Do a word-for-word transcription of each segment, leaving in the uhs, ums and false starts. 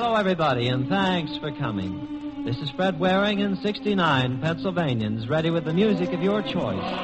Hello, everybody, and thanks for coming. This is Fred Waring and sixty-nine Pennsylvanians, ready with the music of your choice.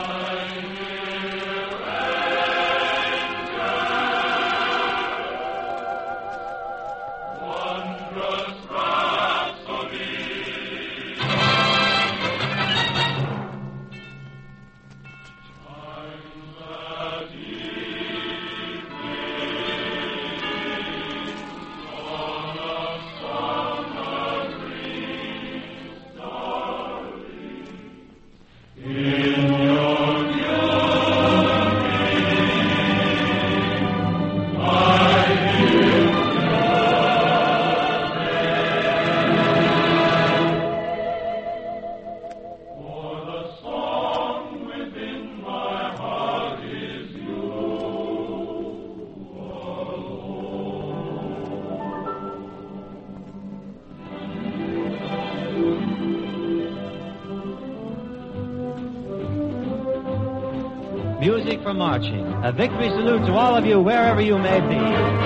Music for marching. A victory salute to all of you, wherever you may be.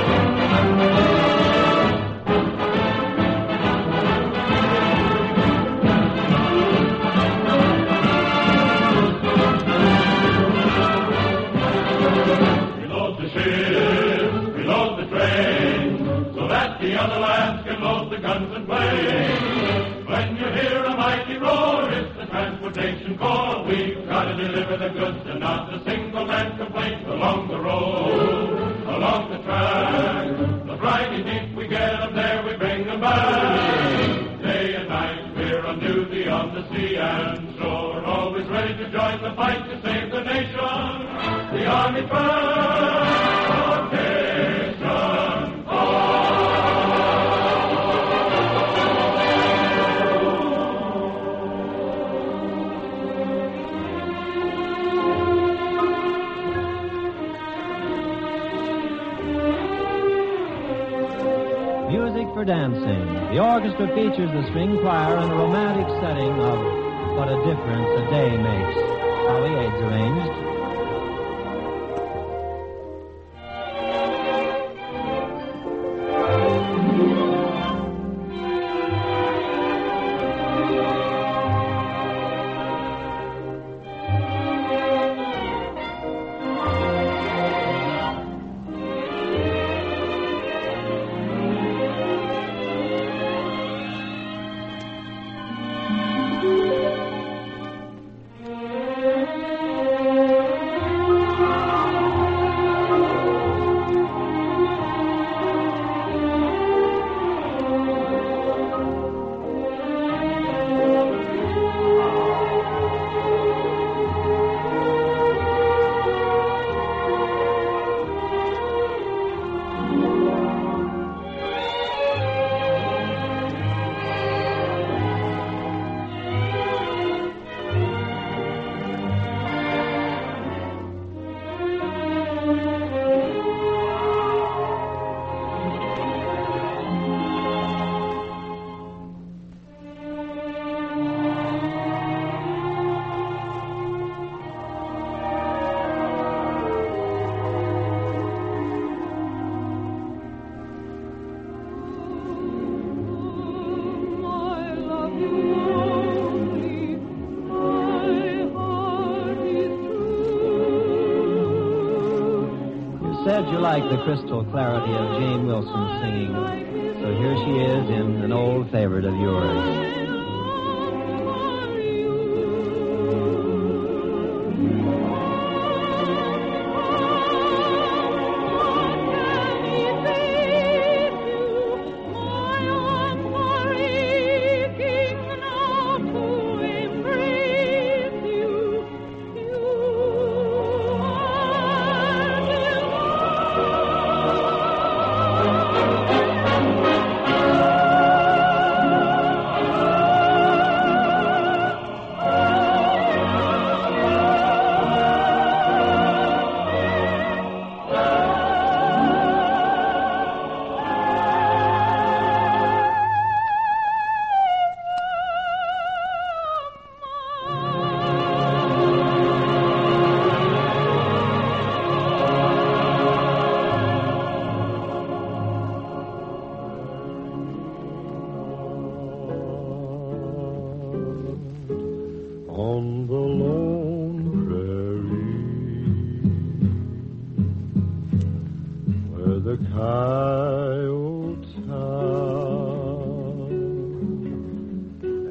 Reload the ships, reload the train, so that the other lads can load the guns and play. When you hear a mighty roar, it's the transportation corps. We've got to deliver the goods and not a single man complains along the road, along the track. The Friday night we get them there, we bring them back. Day and night we're on duty on the sea and shore, always ready to join the fight to save the nation. The Army Transportation Music for dancing. The orchestra features the string choir in the romantic setting of What a Difference a Day Makes. Holly Aids arranged. Said you like the crystal clarity of Jane Wilson singing, so here she is in an old favorite of yours.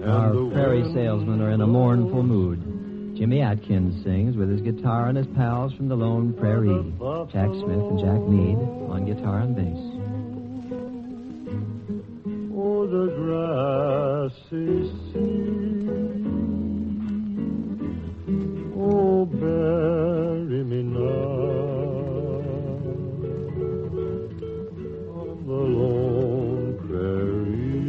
Our prairie salesmen are in a mournful mood. Jimmy Atkins sings with his guitar and his pals from the Lone Prairie. Jack Smith and Jack Mead on guitar and bass. Oh, the grass is seen. Oh, bury me now on the lone prairie.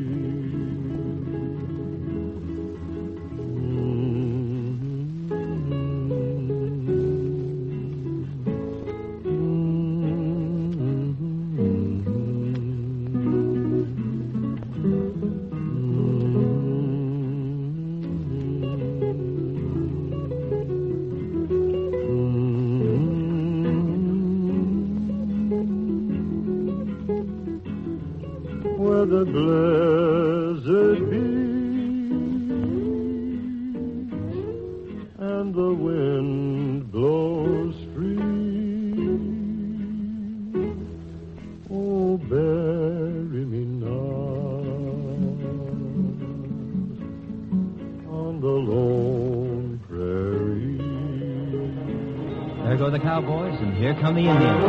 Where the blizzard beats and the wind blows free. Oh, bury me now on the lone prairie. There go the cowboys, and here come the Indians.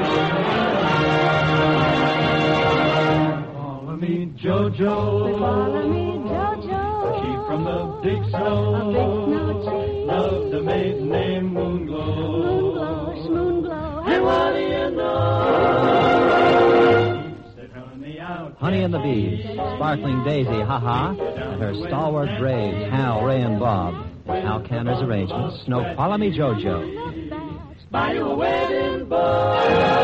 Follow me, Jojo. Follow me, Jojo. Sheep from the big snow. A big snow tree. Loved a maiden named Moonglow. Moonglow, Moonglow. And what do you know? Said, honey, out. Honey and the Bees, Sparkling Daisy, ha-ha, and her stalwart braves, Hal, Ray, and Bob. Hal Canner's arrangements, Snow, Follow Me, Jojo. Buy you a wedding bow.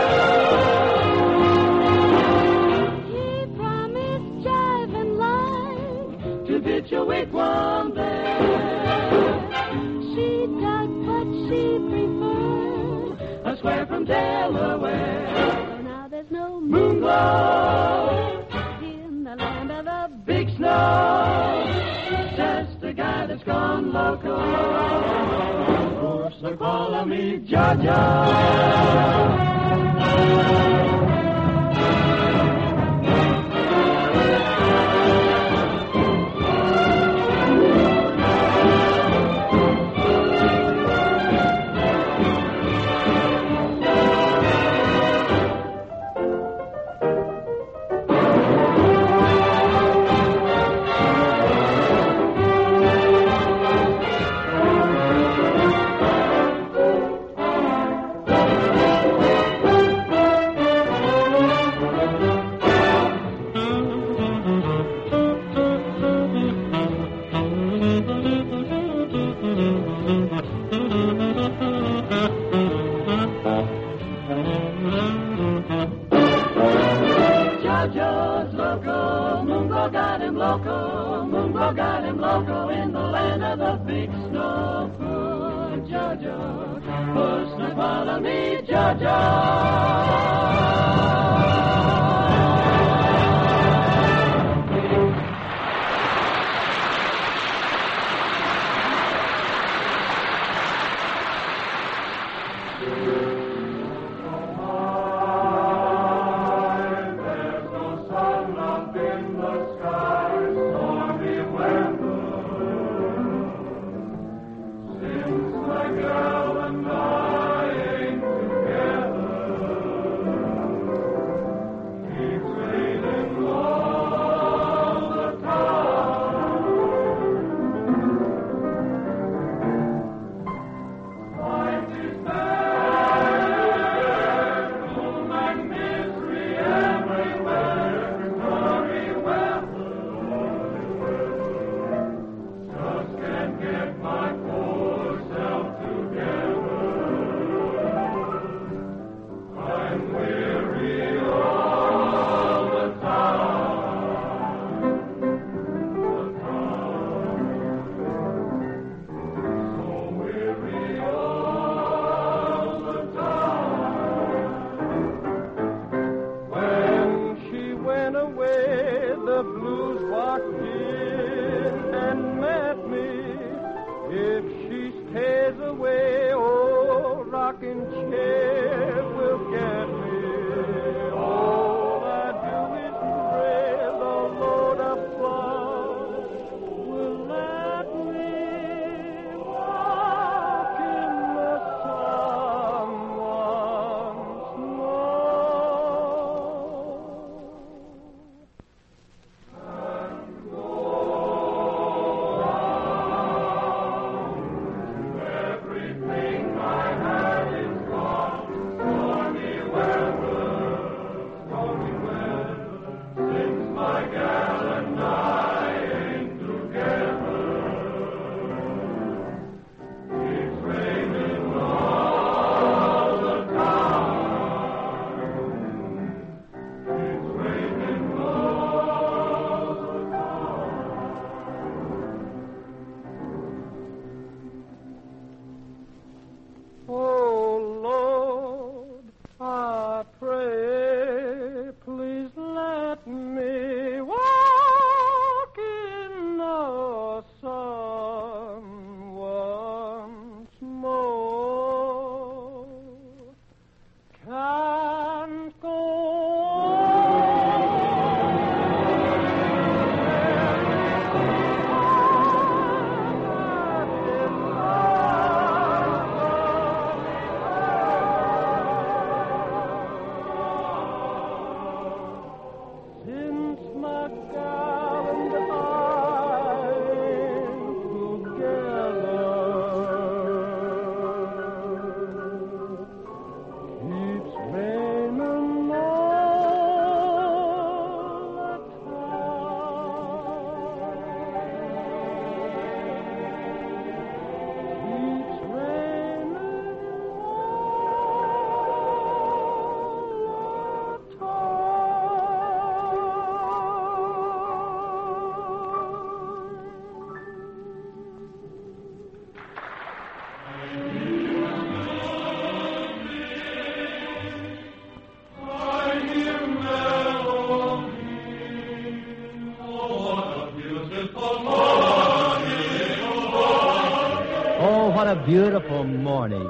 Did your wigwam there? She dug what she preferred. I swear from Delaware. So now there's no Moonglow in the land of the big snow. Just a guy that's gone loco. Oh, so follow me, Jojo. Jojo's loco, Moonglow got him loco, Moonglow got him loco in the land of the big snow. Poor Jojo, push the follow me, Jojo. What a beautiful morning.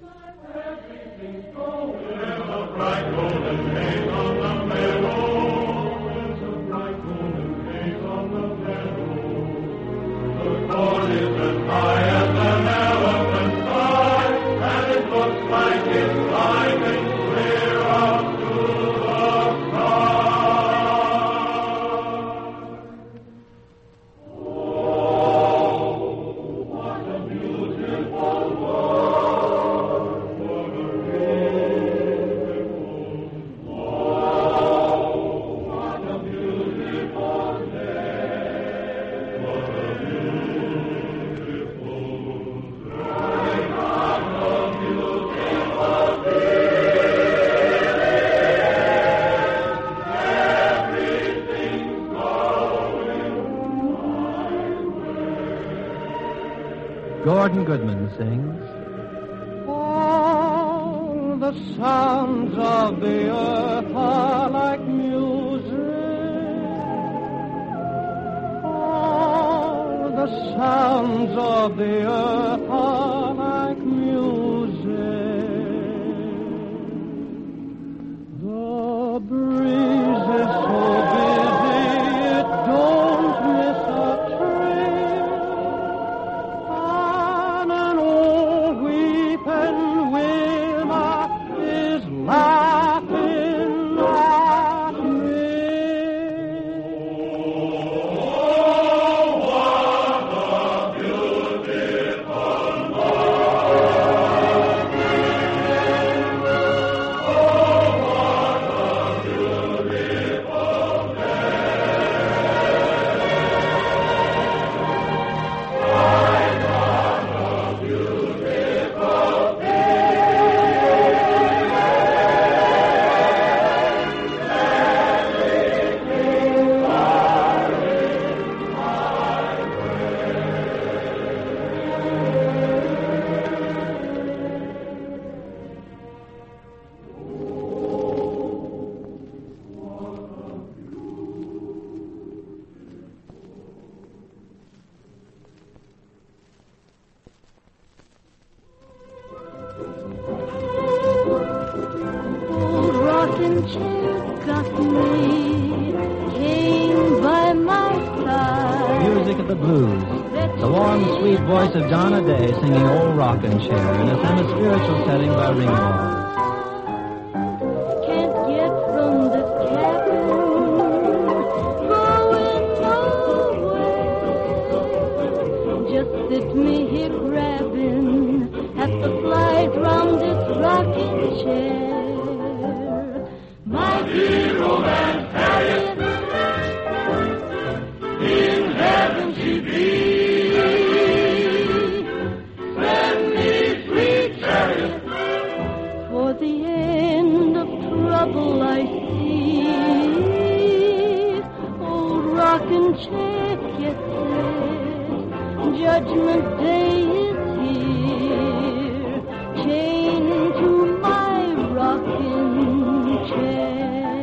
Gordon Goodman sings. All the sounds of the earth are like music. All the sounds of the earth are like music. The breeze is so busy it don't miss a tree. And an old weeping willow is laughing at me. Old rocking chair got me, came by my side. Music of the blues. The warm, sweet voice of Donna Day singing Old Rockin' Chair in a semi-spiritual setting by Ringwald. Can't get from this cabin, going nowhere. Just sit me here grabbing at the flight round this rocking chair. My dear old Aunt Harriet, check it says Judgment Day is here. Chained to my rocking chair.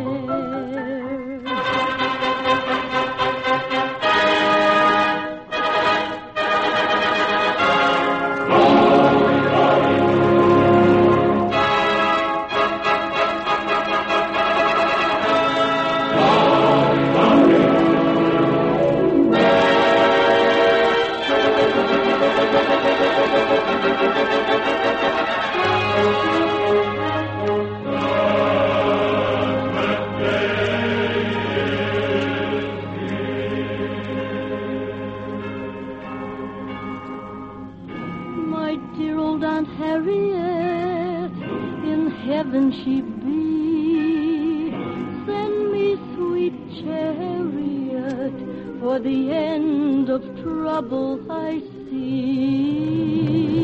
Heaven she be, send me sweet chariot, for the end of trouble I see.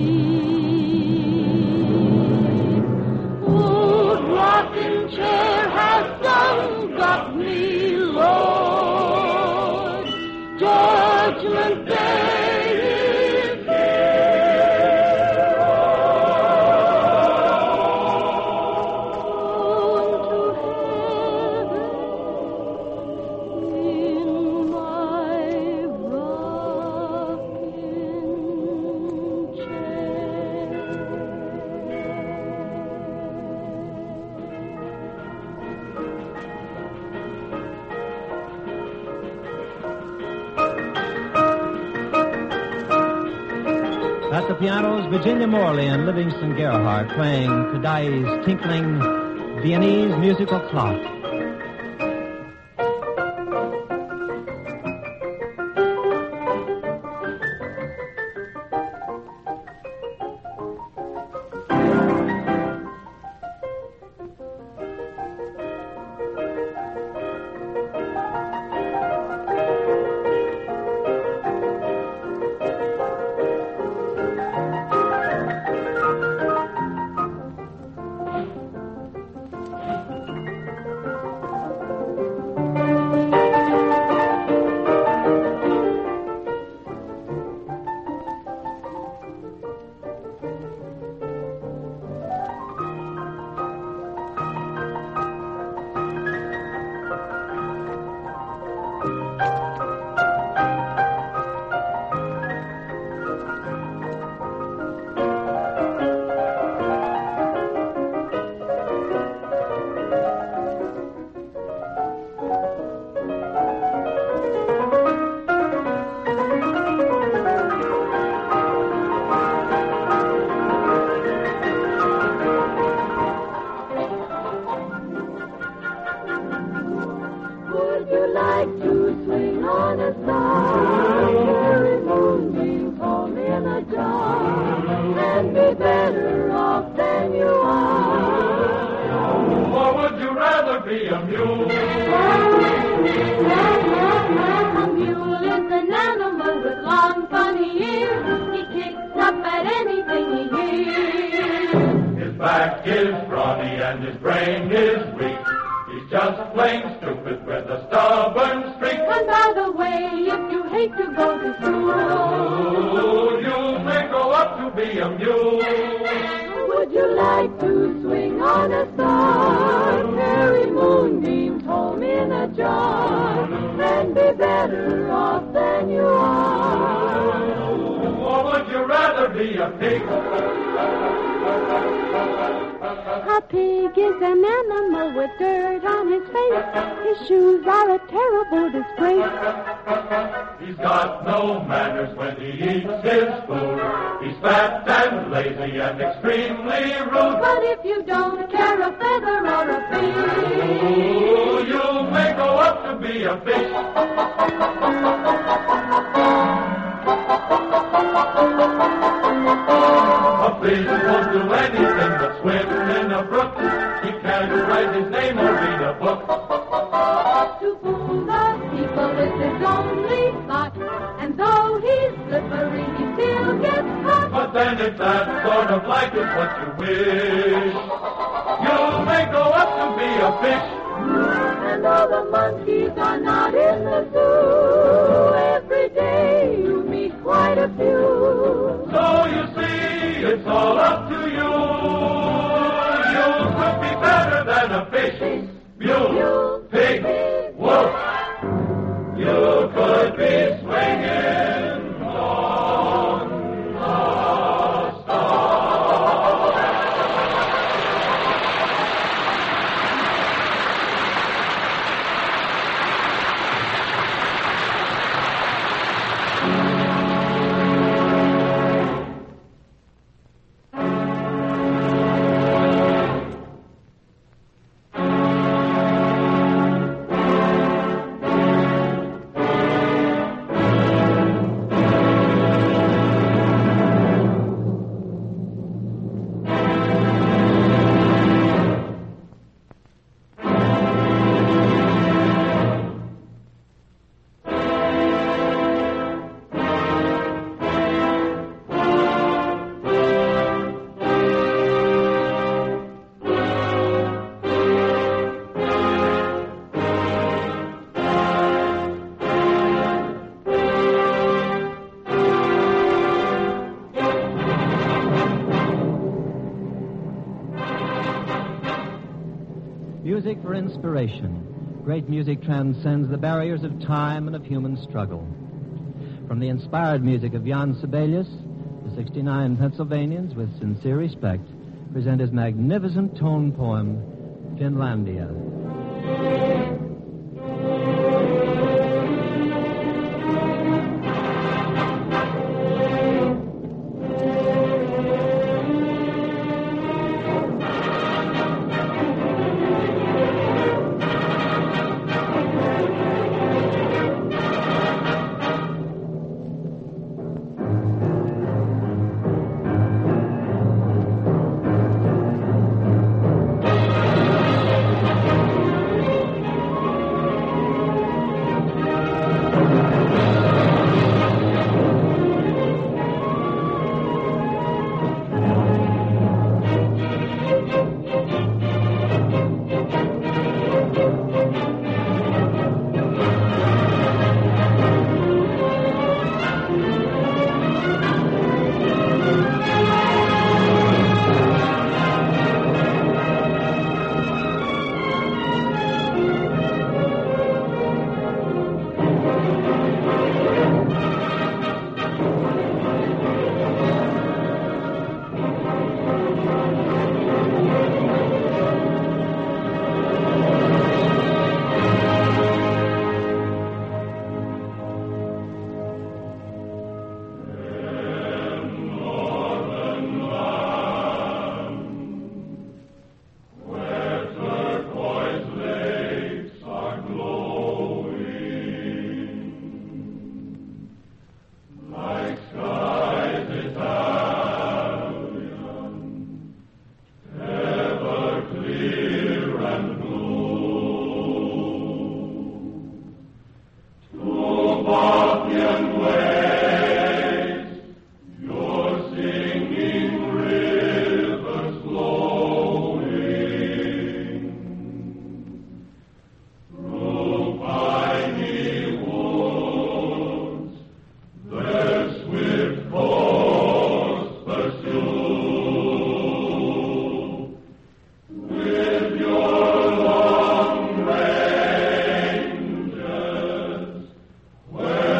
Old rocking chair has done got me, Lord, Judgment Day is here. At the pianos, Virginia Morley and Livingston Gerhardt playing Kodai's tinkling Viennese musical clock. A pig is an animal with dirt on his face. His shoes are a terrible disgrace. He's got no manners when he eats his food. He's fat and lazy and extremely rude. But if you don't care a feather or a fish, you may go up to be a fish. A fish won't do anything but swim in a brook. He can't write his name or read a book. To fool the people is his only thought, and though he's slippery, he still gets caught. But then if that sort of life is what you wish, you may go up to be a fish. And all the monkeys are not in the zoo. you could be swinging on the star. Music for inspiration. Great music transcends the barriers of time and of human struggle. From the inspired music of Jan Sibelius, the sixty-nine Pennsylvanians, with sincere respect, present his magnificent tone poem, Finlandia. Where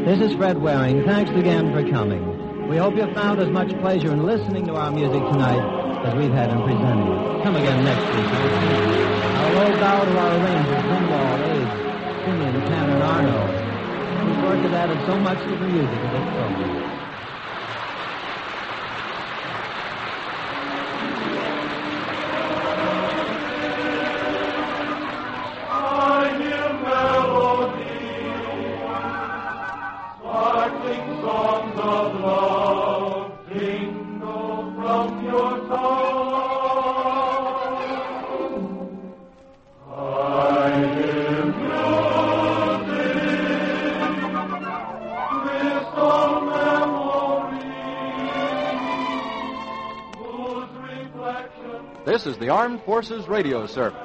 This is Fred Waring. Thanks again for coming. We hope you found as much pleasure in listening to our music tonight as we've had in presenting it. Come again next week. Our low bow to our arrangers, Greenwald, Abe, Simeon, Tanner, and Arno, whose work has added so much to the music of this program. This is the Armed Forces Radio Service.